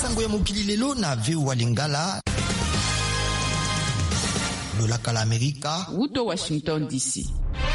sango ya mokili lelo na VOA Lingala lolaka la Amerika Uto Washington DC.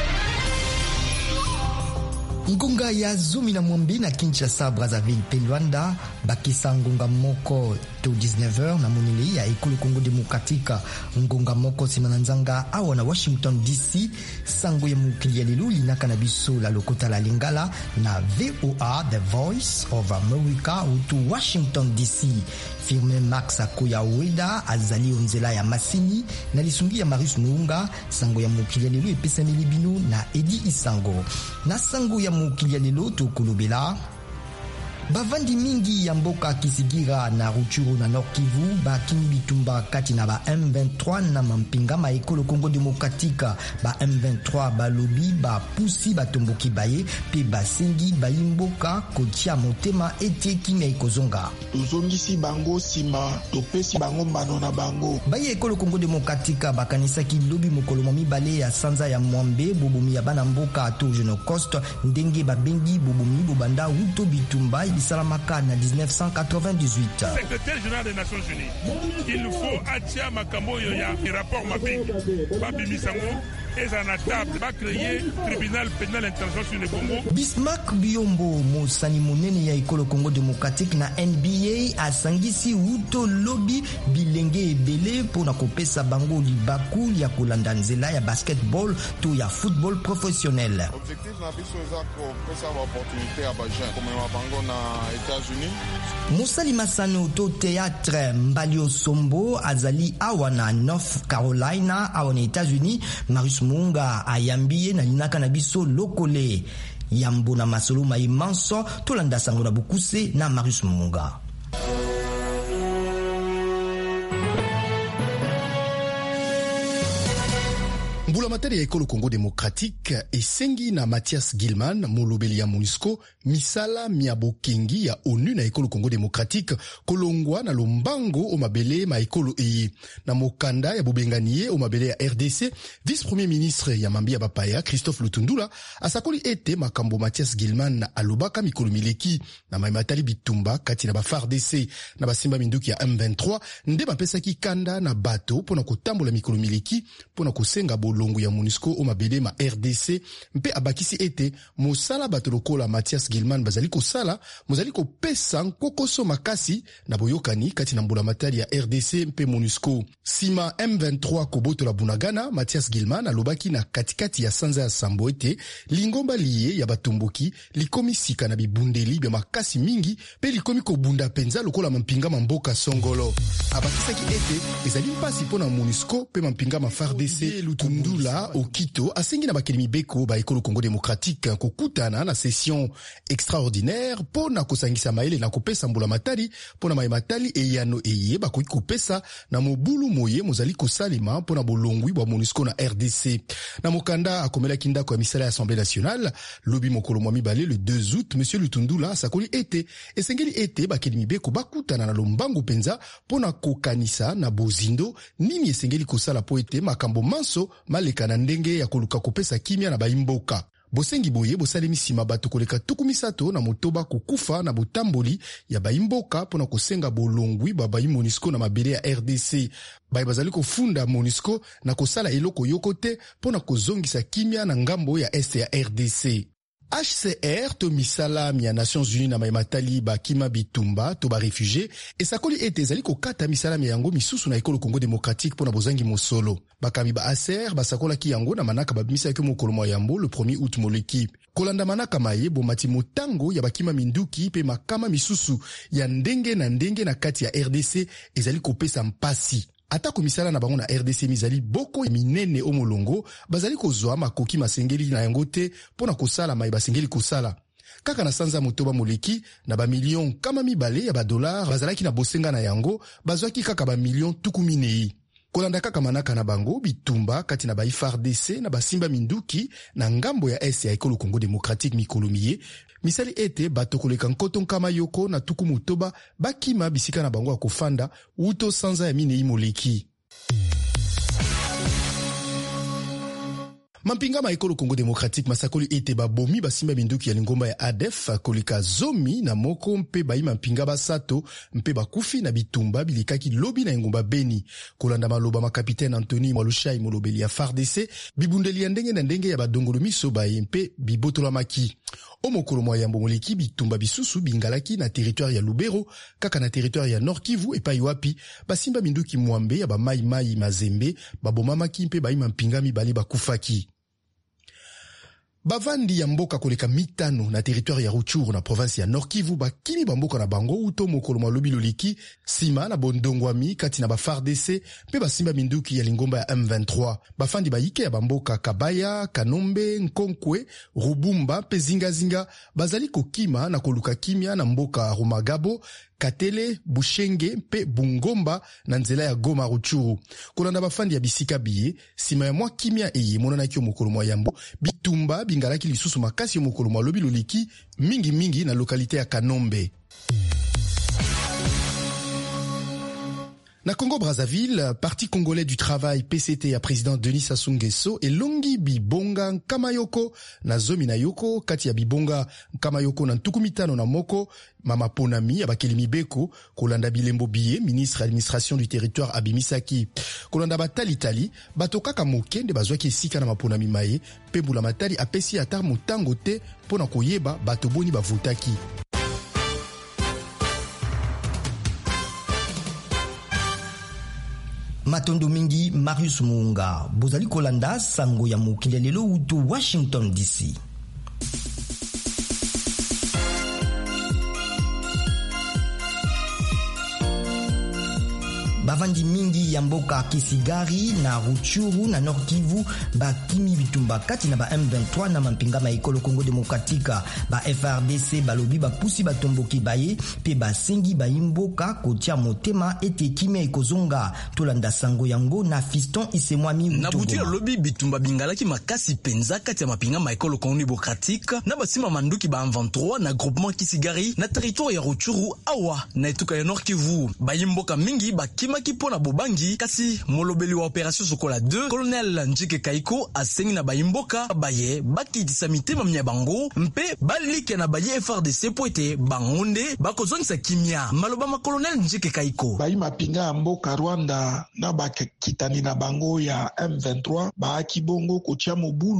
Ngonga ya Zumi na Mwambi na Kinshasa, Brazzaville pe Luanda bakisa ngonga moko to 19h na monele ya ekolo Congo Demokratika. Ngonga moko simana nzanga awa na Washington DC. Sango ya mokili ya lelo linaka na biso la lokota la Lingala na VOA The Voice of America utu Washington DC. Firme Max Akoya Weda azali onzela ya masini na lisungi ya Marius Muunga. Sango ya mokili ya lelo epesa milibino na Edi Isango. Na sango ya mokili ya lelo tokolobela bavandi mingi ya mboka Kisigira na Ruchuru na Nord Kivu bakimi bitumba kati na ba M23 na mampinga ma ekolo Congo Demokratika. Ba M23 balobi ba pusi batomboki baye pe basengi bayimboka kotia motema ete kimia ikozonga. Tozongisi bango sima topesi bango mbano na bango. Baye ekolo Congo Demokratika bakanisaki lobi mokolo mibale ya sanza ya Mwambe bobomi ya bana mboka ato Jeune Coste ndenge babengi bobomi bobanda uto bitumba Salamaka na 1998. Secrétaire général des Nations Unies, il nous faut atia makambo yo ya rapport mabing babi misango ezana table ba créer tribunal pénal international sur le Congo. Bismarck Biombo mosani monene ya ekolo Congo Démocratique na NBA asangisi uto lobby bilenge ebele pona kopesa bango libaku ya kolanda nzela ya basketball to ya football professionnel. Objectif na biso eza kopesa opportunité ya ba jeune comme bango na États-Unis. Mosali Masano to théâtre Mbalio Sombo azali awa na North Carolina awa na États-Unis. Marius Munga ayambie na linaka na biso lokole yambo na masolo maimanso tolanda sango na bukuse na Marius Munga. Mbula matari ya ekolo Congo Demokratique esengi na Mathias Gilman molobeli ya MONUSCO misala miabokengi ya ONU na ekolo Congo Demokratique kolongwa na lombango o mabele ma ekolo eye na mokanda ya bobenganie o mabele ya RDC. Vice-premier ministre ya Mambia Bapaya Christophe Lutundula asakoli ete makambo Mathias Gilman na alobaka mikolo mileki na maimatali bitumba kati na ba FARDC na basimba minduki ya M23 nde bapesaki kanda na bato pona kotambola mikolo mileki pona kosenga longu ya MONUSCO o mabele ma RDC mpe abakisi ete mosala bato lokola Mathias Gilman bazali kosala mozali kopesa nkokoso makasi na boyokani kati na mbula matari ya RDC mpe MONUSCO. Sima M23 koboto la Bunagana, Mathias Gilman alobaki na katikati ya sanza ya sambo ete lingomba liye ya batomboki likomi sika na bibundeli bya makasi mingi pe likomi kobunda penza lokola mampinga mamboka songolo. Abakisaki ete ezali mpasi pona MONUSCO pe mampinga ma FARDC Lutundula Okito asengi na bakeli mibeko ba ekolo Congo Démocratique kokutana na session extraordinaire pona kosangisa maele na kopesa mbula matari pona maimatali eyano eye bakoki kopesa na mobulu moye mozali kosalema pona bolongwi bwa MONUSCO na RDC. Na mokanda akomelaki ndako ya misala ya Assemblée nationale lobi mokolo mwa mibale le 2 août monsieur Lutundula sakoli ete esengeli ete bakeli mibeko bakutana na lombangu penza pona kokanisa na bozindo nini esengeli kosala po ete makambo manso maleka na ndenge ya koluka kopesa kimia na baimboka. Bosengi boye bosalemi sima bato koleka tukumisato na motoba kokufa na botamboli ya baimboka pona kosenga bolongwi ba bayi MONUSCO na mabele ya RDC. Baye bazali kofunda MONUSCO na kosala eloko yokote pona kozongisa kimia na ngambo ya este ya RDC. HCR to misala ya Nations Unies na maimatali bakima bitumba to ba réfugié esakoli ete ezali kokata misala yango misusu na ekolo Congo Démocratique pona bozangi mosolo. Bakami ba HCR basakolaki yango na manaka babimisa ke mokolo mwa yambo le 1er août moleki. Kolanda manaka maye bomati motango ya bakima minduki pe makama misusu ya ndenge na kati ya RDC ezali kopesa mpasi. Ata komisala na bango na RDC mizali boko minene omolongo bazali kozwa makoki masengeli na yango te pona kosala mai basengeli kosala. Kaka na sanza motoba moleki na ba million kama mibale ya ba dollar bazalaki na bosenga na yango bazwaki kaka ba million tukuminei. Kolanda kaka manaka na bango bitumba kati na ba FARDC na basimba minduki na ngambo ya est ya ekolo Congo Démocratique mikolomiye misali ete bato koleka nkoto nkama yoko na tuku motoba bakima bisika na bango ya kofanda uto sanza ya minei moleki. Mampinga ma ekolo Congo démocratique masakoli ete babomi basimba binduki ya lingomba ya ADF kolika zomi na moko mpe bayi mampinga basato mpe bakufi na bitumba bilikaki lobi na engumba Beni. Kolanda maloba ma kapitaine Anthony Mwalushai molobeli ya FARDC bibundeli ya ndenge na ndenge ya badongolo miso baye mpe bibotolamaki. Omokolo mwa yambo moleki bitumba bisusu bingalaki na territoire ya Lubero kaka na territoire ya Nord Kivu epai wapi basimba binduki mwambe ya bamai mazembe babomamaki mpe bayi mampinga mibale bakufaki. Bavandi ya mboka koleka mitano na territoire ya Rutshuru na province ya Nord Kivu bakimi bamboka na bango uto mokolo mwa lobi loliki sima na bondongwami kati na ba FARDC pe basimba minduki ya lingomba ya M23. Bafandi bayike ya bamboka Kabaya, Kanombe, Nkonkwe, Rubumba pe Zingazinga bazali kokima na koluka kimia na mboka Rumagabo, Katele, Bushenge, mpe Bungomba na nzela ya Goma Rutshuru. Kolanda bafandi ya bisika biye, sima ya mwa kimia eye monana kio mokolo mwa yambo, bitumba bingalaki lisusu makasi yo mokolo mwa lobi loliki mingi na lokalite ya Kanombe. Na Congo-Brazzaville, Parti congolais du travail PCT à président Denis Sassou Nguesso et Longi Bibonga Nkamayoko na zomi na yoko kati ya Bibonga Nkamayoko na ntukumitano na moko Mama Ponami abakeli mibeko kolanda bilembo biye ministre administration du territoire abimisaki kolanda batali batokaka mokende bazwaki esika na Maponami maye pe bula matali apesi ata motango te pona koyeba bato boni bavotaki. Matondo mingi Marius Munga bozali kolanda sango ya mokili lelo utu Washington DC. Bavandi mingi ya mboka Kisigari na Rutshuru na Nord Kivu bakimi bitumba kati na ba M23 na mampinga ma ekolo Congo démocratique ba FRDC balobi bapusi batomboki baye pe basengi bayimboka kotia motema ete kimia ekozonga tolanda sango yango na Fiston Isemwami na butia lobi bitumba bingalaki makasi penza kati ya mapinga ma ekolo Congo démocratique na basima manduki ba M23 na groupement Kisigari na territoire ya Rutshuru awa na etuka ya Nord Kivu bayimboka mingi bakima Kipona bobangi kasi molobeli wa opération Sokola 2 colonel Njike Kaiko asengi na bayimboka baye bakitisa mitema mnya bango mpe balike na baye FRDC poete bangonde bakozongisa kimia maloba ma colonel Njike Kaiko bayi mapinga ya mboka Rwanda na bakitani na bango ya M23 baaki bongo kotia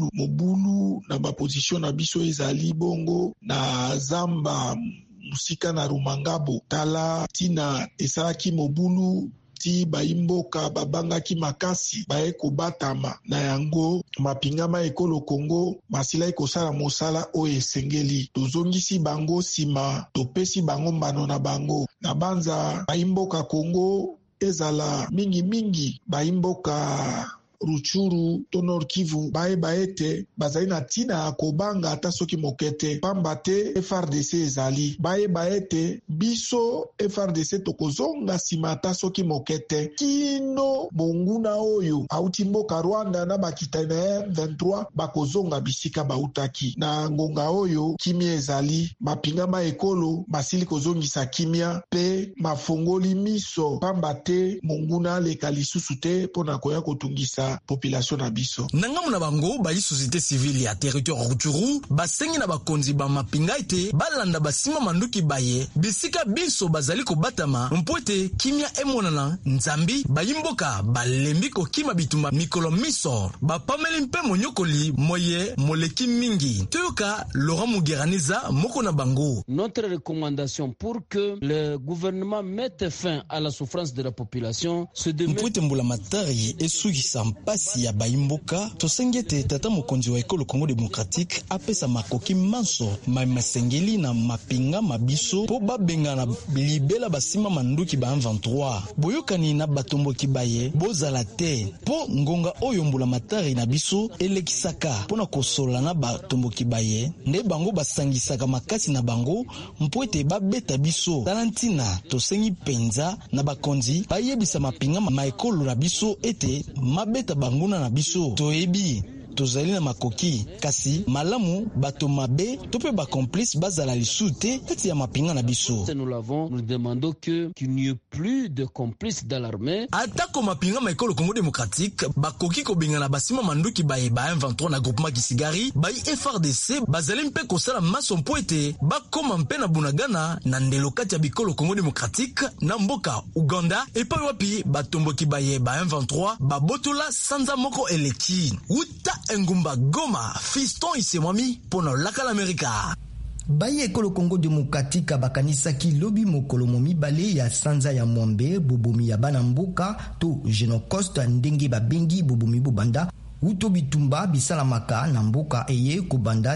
mobulu na baposition na biso ezali bongo na Zamba musika na Rumangabo tala tina esalaki mobulu ti bayimboka babangaki makasi baye kobatama na yango mapinga ma ekolo Congo masila ekosala mosala oyo esengeli tozongisi bango sima topesi bango mbano na bango na banza bayimboka Congo ezala mingi bayimboka Rutshuru to Nord Kivu baete bazali na tina ya kobanga ata soki mokete pamba te FRDC ezali baete biso FRDC tokozonga sima ata soki mokete kino monguna oyo auti mboka Rwanda na bakitani na M23 bakozonga bisika bautaki na ngonga oyo kimia ezali mapinga ma ekolo masili kozongisa kimia pe mafongoli miso pamba te monguna leka lisusu te pona koya kotungisa population na biso. Nangamu na bango bayi société civile ya territoire Rutshuru basengi na bakonzi ba mapinga ite balanda basima manduki baye bisika biso bazali ko batama mpoete kimia emonana nzambi bayimboka balembi ko kima bitumba mikolo miso bapameli mpe monyokoli moye moleki mingi toyoka Laurent Mugeraniza moko na bango. Notre recommandation pour que le gouvernement mette fin à la souffrance de la population se demande mpoete mbula matari esugisa mpasi ya bayimboka tosengete tata mokonzi wa ekolo Congo démocratique apesa makoki manso masengeli na mapinga mabiso po babenga na libela basima manduki ba 23 boyokani na batomboki baye bozala te po ngonga oyo mbula matari na biso elekisaka pona kosola na batomboki baye nde bango basangisaka makasi na bango mpoete babeta biso talantina tosengi penza na bakonzi bayebisa mapinga maekolo na biso ete mabeta banguna na biso toebi tozali na makoki kasi malamu bato mabe to pe ba complice bazala lisute kati ya mapinga na biso. Nous demandons qu'il n'y ait plus de complices dans l'armée. Atako mapinga ma ekolo Congo démocratique bakoki ko benga na basima manduki ba M23 na groupement Kisigari ba FRDC bazali mpe kosala maso mpoete bakoma mpe na Bunagana na ndelo kati ya bikolo Congo démocratique na mboka Uganda epa wapi batomboki ba M23 babotola sanza moko eleki uta engumba Goma Fiston Isemwami pona laka l'Amerika. Baye ekolo Congo démocratique bakanisaki lobi mokolo mibale ya sanza ya Mwambe bobomi ya bana mboka to Genocost ndenge babengi bobomi bobanda uto bitumba bisalamaka na mboka eye kobanda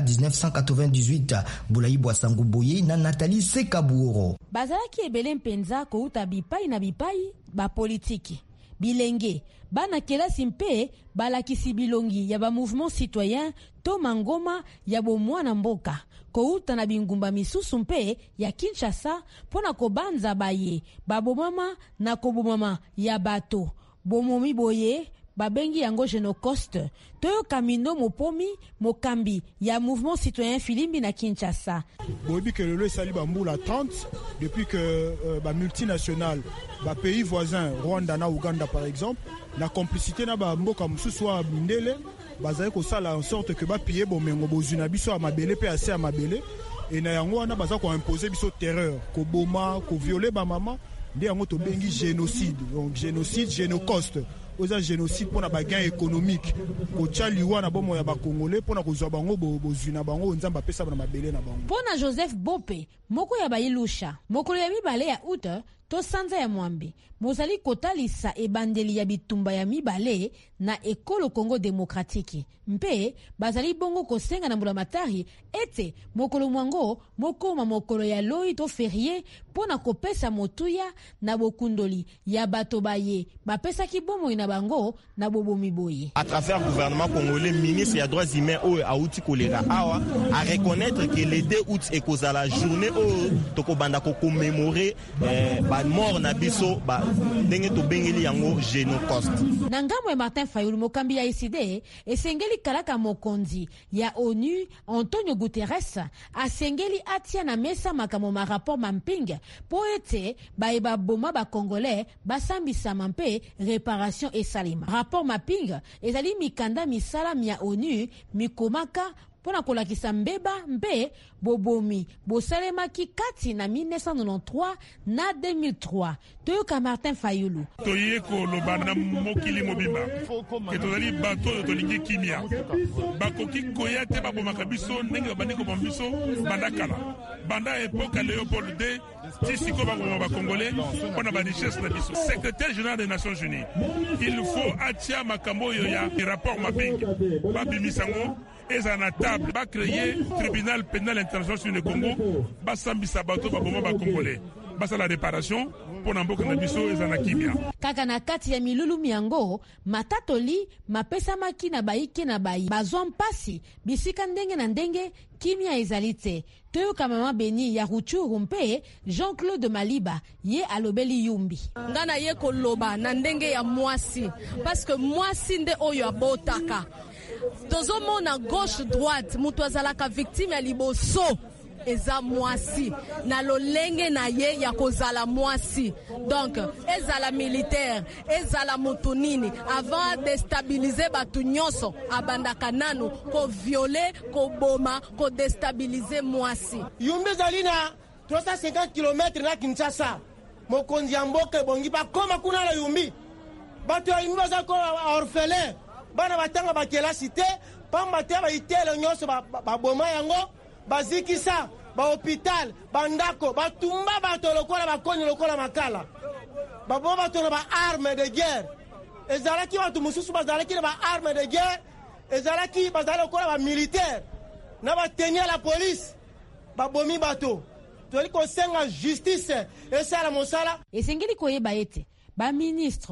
1998 Bulayi Bwasangu Boye na Nathalie Sekabuoro. Bazalaki ebele mpenza ko uta bipai na bipai ba politiki bilenge bana kelasi mpe balakisi bilongi ya ba mouvement citoyen to mangoma ya bomwana mboka kouta na bingumba misusu mpe ya Kinshasa pona kobanza baye babomama na kobomama ya bato bomomi boye babengi yango Genocost toyo kamino mopomi mokambi ya mouvement citoyen Filimbi na Kinshasa. Boyebi que le sali bambula 30 depuis que ba multinationale ba pays voisins Rwanda na Uganda par exemple la complicité na ba mboka mususu wa mindele bazali ko sala en sorte que ba piller bomengo bozuna biso ya mabele pe assez ya mabele et na yango wana baza ko imposer biso terreur ko boma ko violer ba mama ndi yango to bengi génocide. Donc génocide Genocost aux génocide pour na gain économique ko tchaliwa na bomo ya ba congolais pour na kozwa bango bozuna bango nzamba pesa na mabele na bango. Pona Joseph Bope moko ya bayilusha mokolo ya mibale ya août to sanza ya Mwambe mozali kotalisa ebandeli ya bitumba ya mibale na ekolo Congo démocratique mpe bazali bongo kosenga na mbulamatari ete mokolo mwango mokoma mokolo ya loi to férié pona kopesa motuya na bokundoli ya bato baye bapesa kibomo ina bango na bobomi boye. À travers le gouvernement congolais, ministre des droits humains a outi kolera awa à reconnaître que le 2 août est cause à la journée où toko banda ko commémorer ba mort na biso ba ndenge to bengeli yango Genocost. Na ngambo ya Martin Fayulu mokambi ya ICD esengeli kalaka mokonzi ya ONU Antonio Guterres asengeli atia na mesa makamo ma rapport mamping po ete baeba boma ba congolais basambisa mampe réparation et salima. Rapport mapping ezali mikanda misala mia ONU mikomaka pona kolakisa mbeba mbe bobomi bosalemaki kati na 1993 na 2003 toyoka Martin Fayulu toyeko lobana mokili mobimba ke tozali bato tolingi kimia bakoki koyate babomaka biso ndenge babandi koboma biso banda kala banda époque Léopold II tisiko bakoma bakongolais pona ba richesse na biso. Secrétaire général des Nations Unies il faut atia makambo yo ya rapport mapping babimisango eza na table ba créer tribunal pénal international sur le Congo ba sambisa bato ba boma ba congolais basa la réparation pona mboka na biso eza na kimia kaka na kati ya milulu miango matatoli mapesa maki na baike na bayi bazwa mpasi bisika ndenge na ndenge kimia ezalite toyoka mama Beni ya Ruchuru mpe Jean-Claude Maliba ye alobeli yumbi ngana ye koloba na ndenge ya mwasi parce que mwasi nde oyo abotaka tozomona gauche droite mutu azalaka victime ya liboso eza mwasi na lolenge na ye ya kozala mwasi. Donc ezala militaire ezala mutu nini avant déstabiliser batu nyonso abandaka nanu ko violer ko boma ko déstabiliser mwasi. Yumbi ezali na 350 km na Kinshasa mokonzi ya mboka bongi bakoma kuna na Yumbi bato ya Yumbi baza ko orphelin bana batanga bakelasi te pamba te baitele nyonso baboma yango bazikisa ba hôpital bandako batumba bato lokola bakoni lokola makala babo bato na ba arme de guerre ezalaki bato mususu bazalaki na ba arme de guerre ezalaki bazala lokola ba militaire na ba tenir la police babomi bato toli ko senga justice esala mosala esengeli koyeba ete ba ministre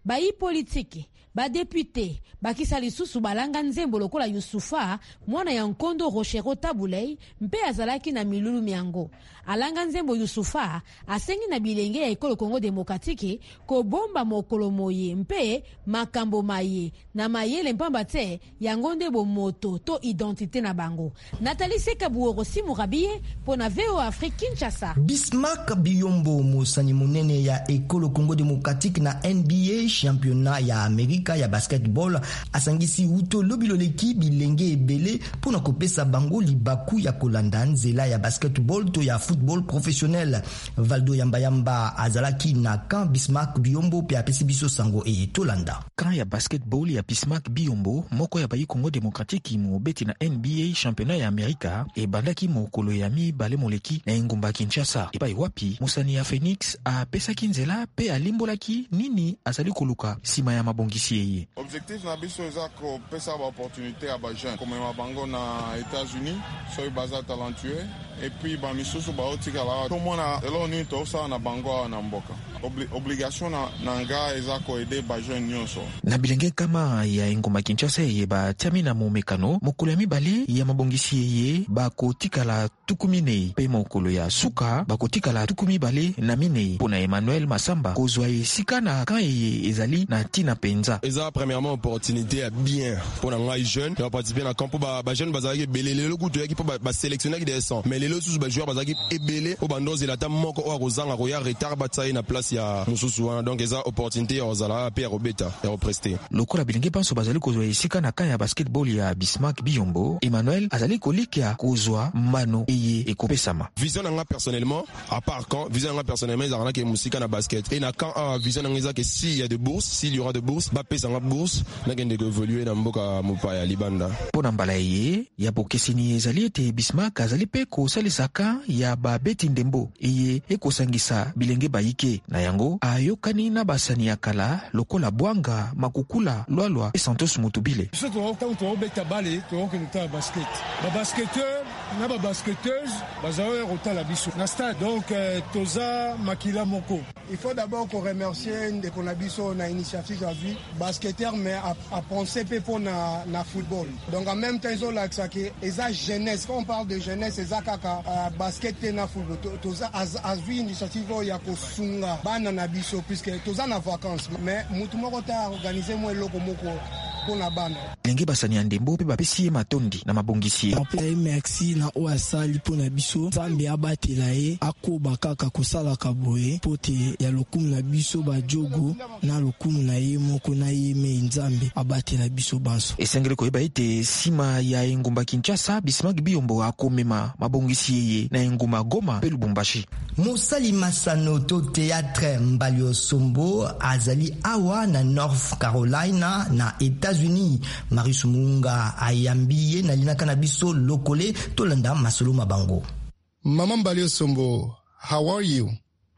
bayi politike, badepute, bakisa lisusu balanga nzembo lokola Yusufa, mwana ya Nkondo Rochero Tabulei, mpe azalaki na milulu miango. Alanga nzembo Yusufa, asengi na bilenge ya ekolo Congo Demokratike, ko bomba mokolo moye, mpe makambo maye, na mayele mpamba te, yangonde bo moto, to identite na bango. Nathalie Sekabuoro Simurabie, pona VO Afrique Kinshasa. Bismarck Biyombo, musani munene ya ekolo Congo Demokratike na NBA, championnat ya Amerika ya basketball, asangisi uto lobiloleki bilenge ebele pona kopesa bango libaku ya kolanda nzela ya basketball to ya football professionnel. Valdo Yamba azalaki na kan Bismarck Biyombo pe apesi biso sango e tolanda. Kan ya basketball ya Bismarck Biyombo, moko ya bayi Congo Demokratiki mo beti na NBA championnat ya Amerika, e bandaki mokolo ya mi bale moleki na engumba Kinshasa. E bai wapi, musani ya Phoenix a pesaki nzela pe alimbolaki nini azali koluka sima ya mabongisi yeye. Objectif na biso eza ko pesa ba opportunité à ba jeune comme ma bango na États-Unis, soy baza talentueux et puis ba misusu ba otika la tout monde elo ni to sa na bango na mboka. Obligation na nga eza ko aider ba jeune nyonso. Na bilenge kama ya engumba Kinshasa ye ba tiamina mo mekano mokolo ya mibale ya mabongisi yeye ba kotikala tukumine pe mokolo ya suka ba kotikala tukumi bale na mine pona Emmanuel Masamba kozwa esika na kan ye ezali na tina penza. Eza premièrement opportunité à bien pour les jeunes de participer à camp pour ba jeunes bazaki belele le kutu yaki pour ba sélectionner qui descend mais les autres ba joueurs bazaki ebele au bandoze la tam moko o kozanga roya retard bataille na place ya mususu donc eza opportunité ozala pe robeta et represter. Lokola bilenge panso bazali kozwa esika na kan ya basketball ya Bismarck Biyombo, Emmanuel azali kolikia kozwa mano eye ekopesama. Vision nga personnellement à part quand vision nga personnellement ezana ke musika na basket et na quand vision nga que s'il y a de bourses, s'il y aura de bourses ba pesa nga bourse na gende évoluer na mboka mopaya libanda. Pona mbala ye ya bokesini ezali ete Bismarck azali pe kosalesaka ya babeti ndembo eye ekosangisa bilenge bayike na yango ayokani na basani ya kala lokola Bwanga, Makukula, Lwalwa et Santos Mutubile. Biso to beta bale to ke luta basket. Ba basketteur na ba basketteuse bazawe rota biso na stade donc toza makila moko. Il faut d'abord qu'on remercie de qu'on a biso na initiative à vie basketteur mais à penser peu pour na football. Donc en même temps ils ont l'accès que eza jeunesse, quand on parle de jeunesse eza kaka basket na football toza as vie initiative ya kosunga bana na biso puisque toza na vacances mais mutu moko ta organiser moi loko moko pona bana. Lenge basani ya ndembo pe bapesi matondi na mabongisi. Merci na oasali pona biso Zambi abatela ye akoba kaka kosala kaboye pote ya lokumu na biso ba jogo na lokumu na ye moko na ye me Nzambe abatela biso banso. Esengele koyeba ete sima ya engumba Kinshasa Bismarck Biyombo akomema mabongisi yeye na engumba Goma pe Lubumbashi. Musali Masano to Théâtre Mbalio Sombo azali awa na North Carolina na États-Unis. Marius Munga ayambiye na linaka na biso lokole tolanda masolo mabango. Mama Mbalio Sombo, how are you?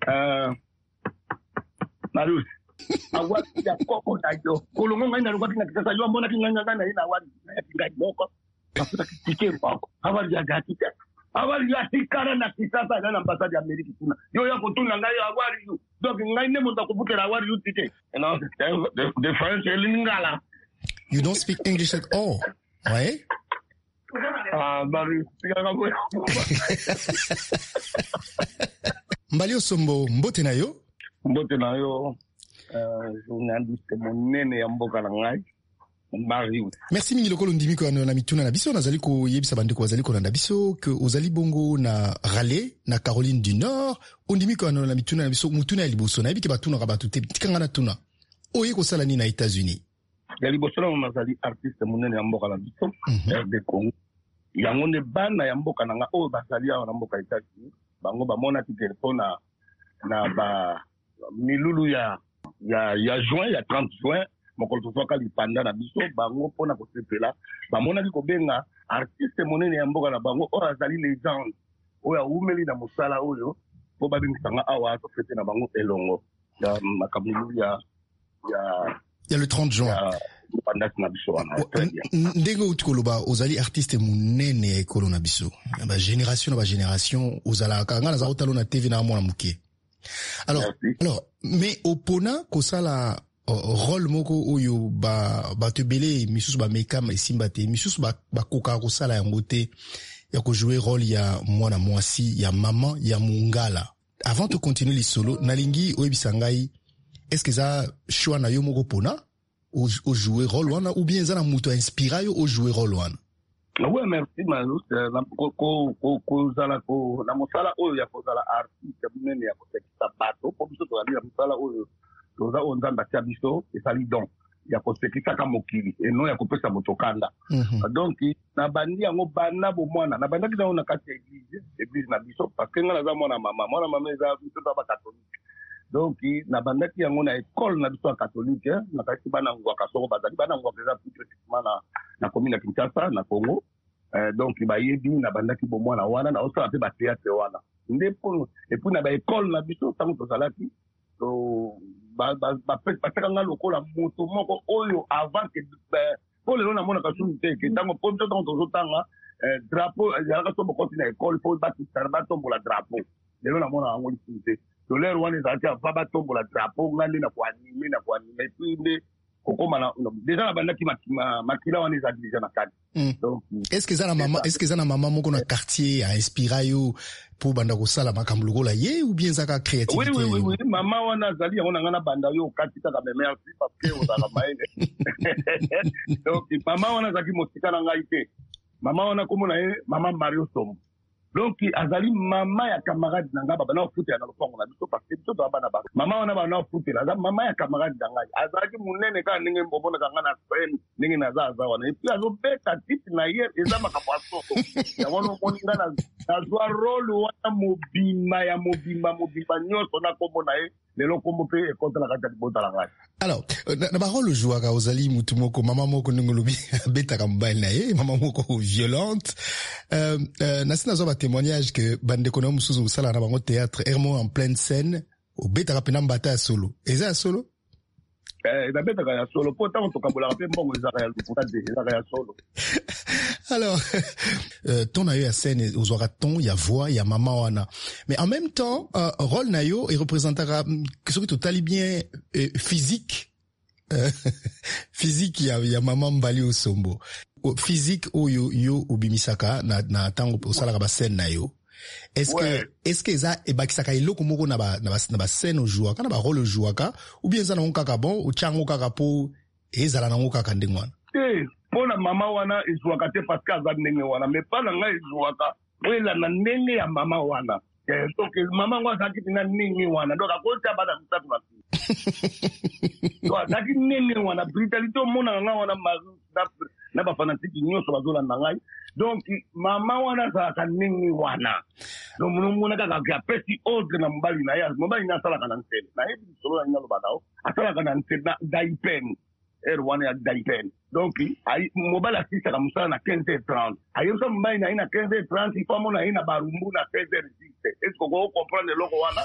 Marius. Awali ya koko na yo. Kolongo ngaina lukati na kisasa yo mbona kinganga na ina awali na kingai moko. Mafuta kitike mpako. Awali ya gatita. Awali ya sikara na kisasa na ambassadeur ya Amerika kuna. Yo ya kutuna ngai awali you. Donc ngai ne monta kupukela awali you tike. You know, the French lingala. You don't speak English at all, right? Marius. Mbalio Sombo, mbote na yo? Mbote na yo. Journaliste monene ya mboka na ngai. Merci mingi lokolo ndimi ko na mituna na biso nazali ko yebisa bandeko bazali ko na biso que ozali bongo na Raleigh na Caroline du Nord ondimi ko na mituna na biso mutuna ya liboso na biki batuna ka batute tikanga na tuna oye ko sala ni na États-Unis ya liboso na nazali artiste monene ya mboka na biso de Congo yango ne bana ya mboka na nga oyo basali ya na mboka ya États-Unis bango ba mona ti telefone na ba milulu ya juin ya 30 juin mokolo tozoka lipanda na biso bango pona kosepela bamonaki kobenga artiste monene ya mboka na bango oyo azali legende oyo awumeli na mosala oyo po babengisanga awa tofete na bango elongo ya makambo ya le 30 juin ndenge uti koloba ozali artiste monene ya ekolo na biso ba génération ozalaka nga nazala otalo na TV na mwana moke alors mais opona kosala rôle moko oyo bato ebele misusu bamekama esimba te misusu bakokaka kosala yango te ya kojouer rôle ya mwana mwasi ya mama ya mongala. Avant de continuer lisolo nalingi oyebisa ngai est-ce que za choix na yo moko pona o jouer rôle wana ou bien za na muto inspira yo o jouer rôle wana? Oui, merci Marus. Kozala ko na mosala oyo ya kozala artiste munene ya kosekisa bato po biso tozali na mosala oyo toza onzamba tia biso esali don ya kosekisa ka mokili eno ya kopesa motokanda. Donc na bandi yango bana bo mwana na bandaki na ona kati église na biso parce que ngala za mwana mama eza biso ba catholique. Donc na bandaki yango na école na biso catholique na kati bana ngwaka soko bazali bana ngwaka za pratiquement na commune ya Kinshasa na Congo. Donc bayebi na bandaki bo mwana wana na osala pe ba théâtre wana ndepo et puis na ba école na biso tango tozalaki to ba nga lokola moto moko oyo avant que po lelo na mona kasumi te ke tango po to tozotanga drapeau ya ka to bokoti na école po ba tombola drapeau lelo na mona ngo lisite to lelo wana ezalaki ava ba tombola drapeau ngandi na kuanime puis nde kokoma déjà na bandaki makila wana eza déjà na kati. Donc est-ce que za na mama moko na quartier a inspira yo pour banda kosala makambo lokola ye ou bien zaka créativité? Oui, mama wana zali yango na ngana banda yo kati kaka me merci parce que ozala maele. Donc mama wana zaki mosika na ngai te. Mama wana komona ye mama Mario Sombo. Donc azali mama ya camarade na ngaba bana ofute na lopango na biso parce que biso to bana ba mama wana bana ofute la mama ya camarade na ngai azali munene ka ninge mbobona kanga na friend ninge na za wana et puis azo beta titre na ye eza makapaso ya wana moninga na zwa role wana mobimba nyoso na kombo na ye lelo kombo pe contre la kata bota la ngai. Alors na ba role jouaka ozali mutu moko mama moko ngolobi beta ka mbali na ye mama moko violente na sina zo témoignage que bande kono musuzu sala na bango théâtre ermo en pleine scène au beta rapena mbata solo eza solo na beta ya solo po tango to kambola pe mbongo eza ya solo. Alors ton na yo ya scène ozwaka ton ya voix ya mama wana mais en même temps rôle na yo et représentera ce que totali bien physique physique ya mama Mbali Osombo physique oyo yo obimisaka na tango osalaka ba scène na yo est-ce que za ebakisaka eloko moko na ba scène ojouaka na ba rôle ojouaka ou bien za na ngaka bon ochango kaka po ezala na ngaka ndengwana pona mama wana ezwaka te parce que aza ndenge wana mais pas na ngai ezwaka wela na ndenge ya mama wana donc mama ngwa zaki tina ndenge wana donc akota bana mutatu na to azaki ndenge wana brutalité mona nga wana na ba fanatique nyoso bazola na ngai donc mama wana zaka ndenge wana donc mona kaka ka pesi ordre na mbali na ya mbali na sala kana ntene na hebi solo na ngalo badao asala kana ntene na daipen wana ya daipen donc ay mobile assiste ka musala na 15h30 ayo so mbali na ina 15h30 ifa mona ina barumbu na 16h10 est-ce que vous comprenez loko wana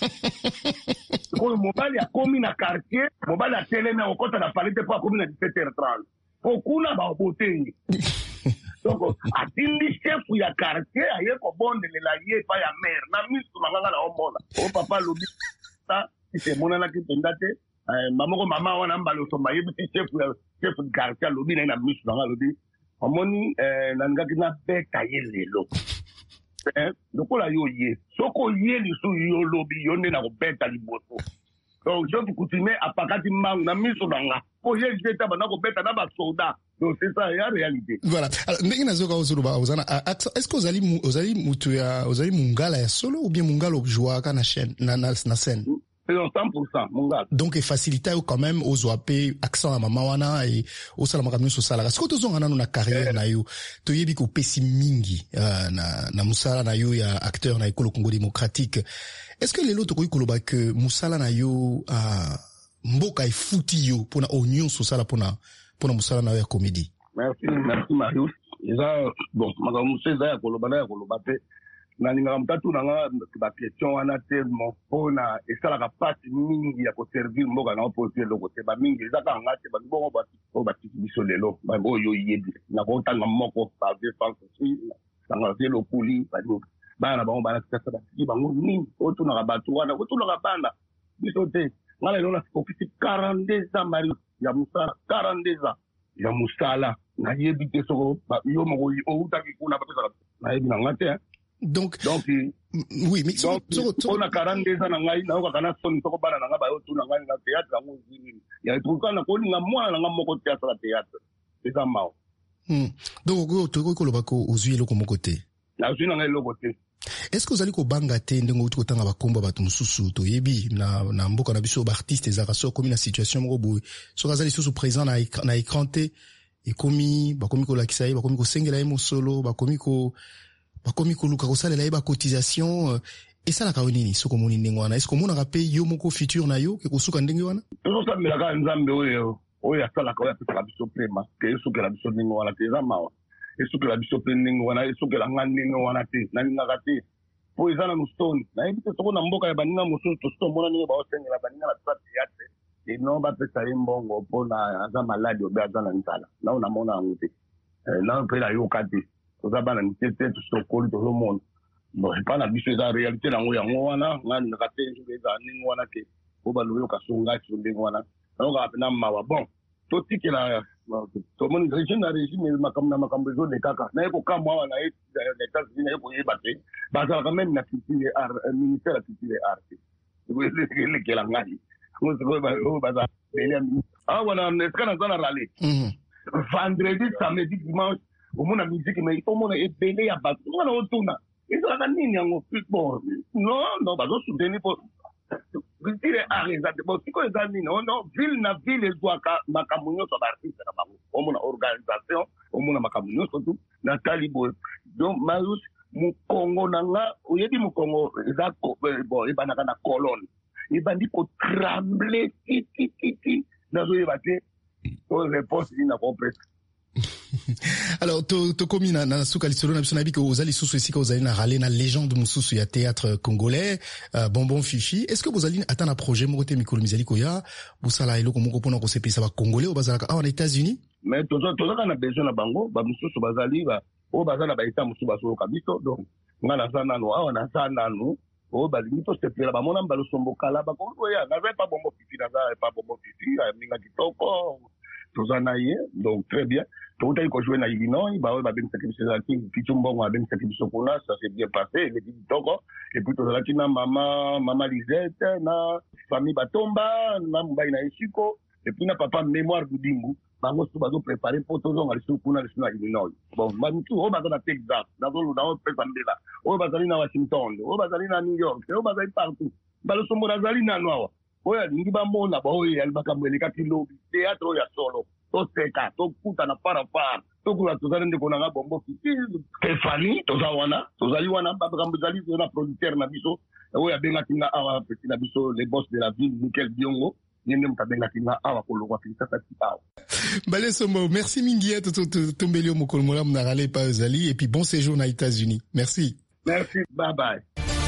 ko mobile ya komi na quartier mobile ya télé na okota na palite po komi na 17h30 okuna ba obotengi donc atindi chef ya quartier aye ko bondelela ye pa ya mère na misu manganga na omona o papa lobi ta c'est mona na kitendate mama wana mbalo so mayebi chef quartier lobi na misu manganga lobi omoni na ngaki na beka ye lelo lokola yo ye soko ye lisu yo lobi yo nde na kobeta liboso donc je continue à pakati mangu na miso nanga po ye jeta bana kobeta na ba soldat donc c'est ça la réalité. Voilà. Alors ndenge nazoka ozuluba ozana est-ce que ozali mutu ya ozali mungala ya solo ou bien mungala jouaka na chaîne na scène? C'est 100% mungala. Donc facilité quand même ozwape accent à mama wana et osala makamyo so sala. Est-ce que tozonga nanu na carrière na yo toyebi ko pesi mingi na musala na yo ya acteur na ekolo Congo démocratique? Est-ce que lelo tokoki koloba que musala na yo mboka efuti yo pona onyo so sala pona musala na yo ya comédie? Merci Marius. Eza bon makambo seza ya koloba te na ninga mtatu nanga ba question wana tellement pona esala partie mingi ya ko servir mboka na opposé loko te ba mingi eza ka ngate ba bongo ba biso lelo ba oyo yebi na ko tanga moko ba défense aussi tanga zelo puli ba na bango ba na tsaka ba bango ni otuna ka batu wana otuna ka banda biso te ngala lelo na ofisi 42 ans mari ya musala 42 ans ya musala na yebi te soko yo moko outaki kuna bapesa na yebi na ngate donc oui mais on a 42 ans na ngai na ko kana son soko bana na ngaba yo tuna ngai na théâtre ngo zini ya tukana ko linga mwana nga moko théâtre c'est ça mao donc to ko lobako ozwi eloko moko te na ozwi na ngai eloko te. Est-ce que vous allez kobanga te ndenge uti kotanga bakomba bato mususu to yebi na mboka na biso ba artiste ezaka so komi na situation moko boye so kazali susu présent na écran te ekomi bakomi ko lakisa ye bakomi ko sengela ye mosolo bakomi ko luka ko salela ye ba cotisation esalaka nini soko moni ndenge wana est-ce que mona rape yo moko futur na yo ke kosuka ndenge wana to samela ka nzambe oyo asalaka oyo apesaka biso plema ke esukela biso ndenge wana te eza mawa esukela biso pe ndenge wana esukela nga ndenge wana te nalingaka te po eza na mustoni nayebi te soko na mboka ya baninga mosusu tosuto mona ndenge baosengela baninga na tusa théâtre eno bapesa ye mbongo mpona aza maladi obe aza na nzala nao namona yango te nao mpe nayoka te toza bana mike te tosokoli tozomona bon epa na biso eza réalité nango yango wana nga ningaka te nzoka eza ndenge wana te po baloyoka so ngaki so ndenge wana nayokaka mpe na mawa bon totikela tomoni régime na régime makambo ezodekaka naye kokamwa awa na États-Unis naye koyeba te bazalaka même na culture art ministère ya culture art te elekela ngai oyo baza awa na esika naza na rale vendredi samedi dimanche omona musique mais omona ebele ya bato ngana otuna ezalaka nini yango bon non bazosoutenir po culture art ezate bon sikoyo eza nini ono ville na ville ezwaka makambo nyonso baartiste na bango omona organisation omona makambo nyonso tu natali boye donc malus mokongo na nga oyebi mokongo eza bon ebanaka na colonne ebandi kotremble titititi nazoyeba te réponse ini na kopesa. Alors tokomi na suka lisolo na biso na biko ozali susu esika ozali na rale na légende mususu ya théâtre congolais Bonbon Fifi. Est-ce que vous allez atteindre un projet moko te mikolo mizali koya busala eloko moko pona ko sepesa ba congolais bazalaka en États-Unis? Mais tozaka na besoin na bango ba mususu bazali ba o bazala ba eta mususu baso kabiso donc ngana sana no awa na sana no o balingi to sepela ba mona mbalo sombokala ba ko ya na pas Bonbon Fifi na pas Bonbon Fifi minga kitoko tozana ye donc très bien. Tout a été joué dans Illinois, bah ben sacrifié Pichumbong a ben sacrifié Sokona, ça s'est bien passé, les dit toko et puis tout là qui na maman Lisette, na famille Batomba, na mbai na Isiko et puis na papa mémoire Goudingu, bango tout bazo préparer pour tout on a Sokona na Illinois. Bon, mami tout on bazana Texas, na zolo na on pesambela. On bazali na Washington, on bazali na New York, on bazali partout. Balo sombo bazali na noa. Oya lingi ba mona ba oya albakamweleka kilo théâtre ya solo. Toseka tokuta na parapara tokula tozali ndeko na Bonbon Fifi Stéphanie tozawana tozali wana bakambo zali na producteur na biso oyo abengaki nga awa petit na biso les boss de la ville Michael Biongo yende mutabengaki nga awa kolokwa filisa awa. Bale Sombo, merci mingi tombeli mokolo molamu na rale pa ozali et puis bon séjour na États-Unis. Merci. Merci, bye bye.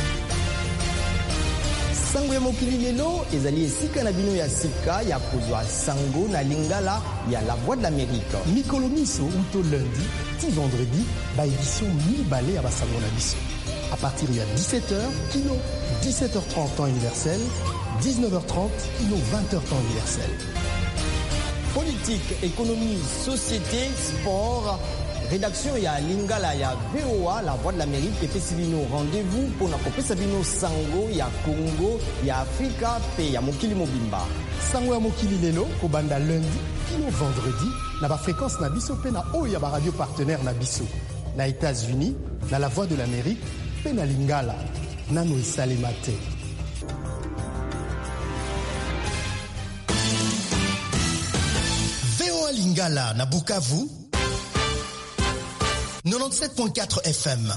Sango ya mokili lelo ezali esika na bino ya sika ya kozwa sango na lingala ya La Voix de l'Amérique. Mikolo miso uto lundi ti vendredi ba édition mibale ya basango na biso. À partir ya 17h kino 17h30 temps universel, 19h30 kino 20h temps universel. Politique, économie, société, sport. Rédaction ya lingala ya VOA La Voix de l'Amérique et Pesibino rendez-vous pour na Pesabino sango ya Congo ya Afrika pe ya mokili mobimba. Sango ya mokili lelo ko banda lundi kino vendredi na ba fréquence na biso pe na oyo ya ba radio partenaire na biso. Na États-Unis na La Voix de l'Amérique pe na lingala nano isalemate. VOA Lingala na Bukavu 97.4 FM.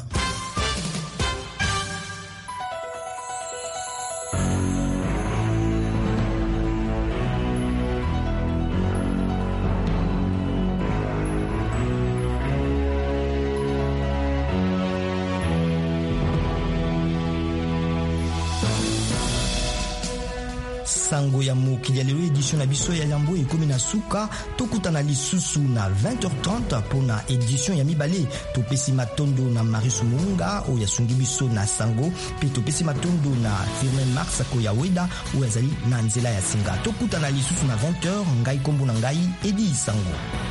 sango ya mokili ya lelo édition na biso ya yambo ekomi na suka tokutana lisusu na 20h30 pona édition ya mibale topesi matondo na Marius Munga oyo asungi biso na sango pe topesi matondo na Firmin Marx ko ya weda oyo azali na nzela ya singa tokutana lisusu na 20h ngai kombo na ngai Edi Sango.